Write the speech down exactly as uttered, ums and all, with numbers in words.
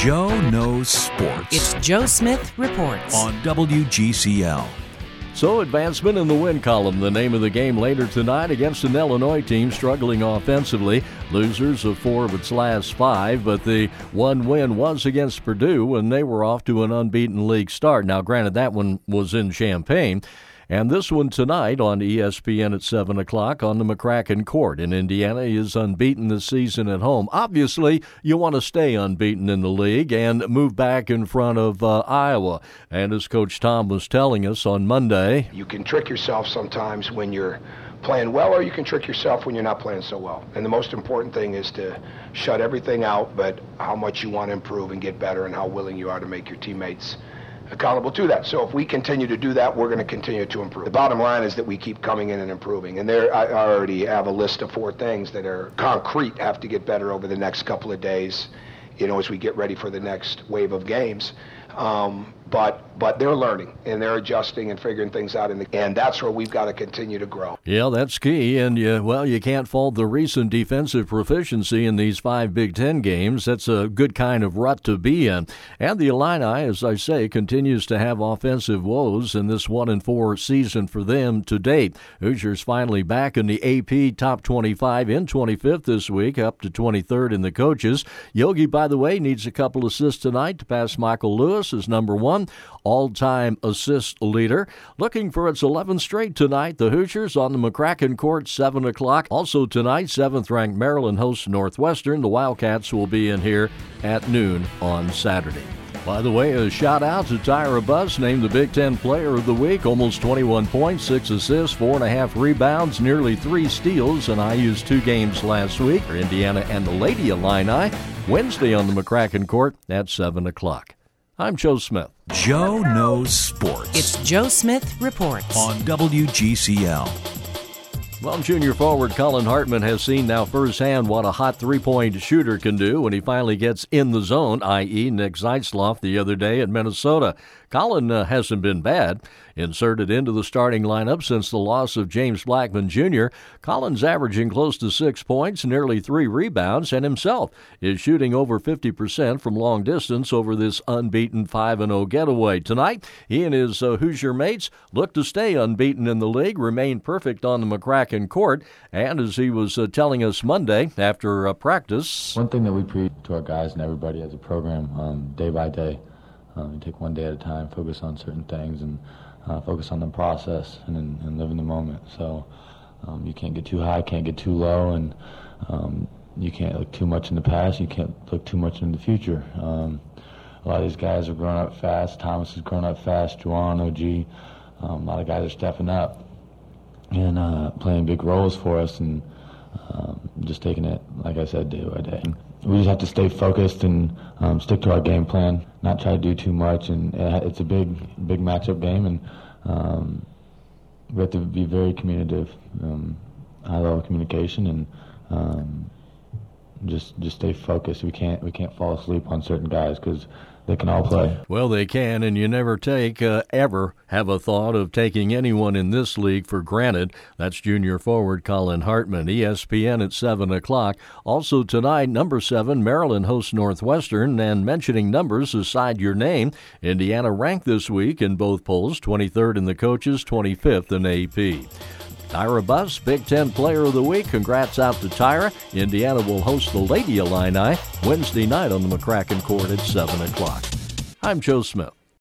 Joe Knows Sports. It's Joe Smith Reports on W G C L. So, advancement in the win column, the name of the game later tonight against an Illinois team struggling offensively. Losers of four of its last five, but the one win was against Purdue when they were off to an unbeaten league start. Now, granted, that one was in Champaign. And this one tonight on E S P N at seven o'clock on the McCracken Court. And Indiana is unbeaten this season at home. Obviously, you want to stay unbeaten in the league and move back in front of uh, Iowa. And as Coach Tom was telling us on Monday, you can trick yourself sometimes when you're playing well, or you can trick yourself when you're not playing so well. And the most important thing is to shut everything out but how much you want to improve and get better and how willing you are to make your teammates accountable to that. So if we continue to do that, we're going to continue to improve. The bottom line is that we keep coming in and improving. And there, I already have a list of four things that are concrete, have to get better over the next couple of days, you know, as we get ready for the next wave of games. Um, but but they're learning and they're adjusting and figuring things out, in the, and that's where we've got to continue to grow. Yeah, that's key. And you, well, you can't fault the recent defensive proficiency in these five Big Ten games. That's a good kind of rut to be in. And the Illini, as I say, continues to have offensive woes in this one and four season for them to date. Hoosiers finally back in the A P top twenty-five, in twenty-fifth this week, up to twenty-third in the coaches. Yogi, by the way, needs a couple assists tonight to pass Michael Lewis as number one all-time assist leader. Looking for its eleventh straight tonight, the Hoosiers on the McCracken Court, seven o'clock. Also tonight, seventh-ranked Maryland hosts Northwestern. The Wildcats will be in here at noon on Saturday. By the way, a shout-out to Tyra Buss, named the Big Ten Player of the Week. Almost twenty-one points, six assists, four and a half rebounds, nearly three steals, and I used two games last week for Indiana and the Lady Illini. Wednesday on the McCracken Court at seven o'clock. I'm Joe Smith. Joe Knows Sports. It's Joe Smith Reports on W G C L. Well, junior forward Colin Hartman has seen now firsthand what a hot three-point shooter can do when he finally gets in the zone, that is. Nick Zeitzloff the other day at Minnesota. Colin uh, hasn't been bad. Inserted into the starting lineup since the loss of James Blackman Junior, Colin's averaging close to six points, nearly three rebounds, and himself is shooting over fifty percent from long distance over this unbeaten five and oh getaway. Tonight, he and his uh, Hoosier mates look to stay unbeaten in the league, remain perfect on the McCracken Court, and as he was uh, telling us Monday after uh, practice, one thing that we preach to our guys and everybody as a program, um, day by day, um, take one day at a time, focus on certain things, and Uh, focus on the process and, and live in the moment. So um, you can't get too high, can't get too low, and um, you can't look too much in the past, you can't look too much in the future. Um, a lot of these guys are growing up fast. Thomas is growing up fast, Juwan, O G. Um, a lot of guys are stepping up and uh, playing big roles for us, and um, just taking it, like I said, day by day. We just have to stay focused and um, stick to our game plan, not try to do too much. And it's a big, big matchup game, and um, we have to be very communicative, um, high-level communication, and um, just just stay focused. We can't we can't fall asleep on certain guys because they can all play. Well, they can, and you never take, uh, ever have a thought of taking anyone in this league for granted. That's junior forward Colin Hartman. E S P N at seven o'clock. Also tonight, number seven, Maryland hosts Northwestern, and mentioning numbers aside your name, Indiana ranked this week in both polls, twenty-third in the coaches, twenty-fifth in A P. Tyra Buss, Big Ten Player of the Week. Congrats out to Tyra. Indiana will host the Lady Illini Wednesday night on the McCracken Court at seven o'clock. I'm Joe Smith.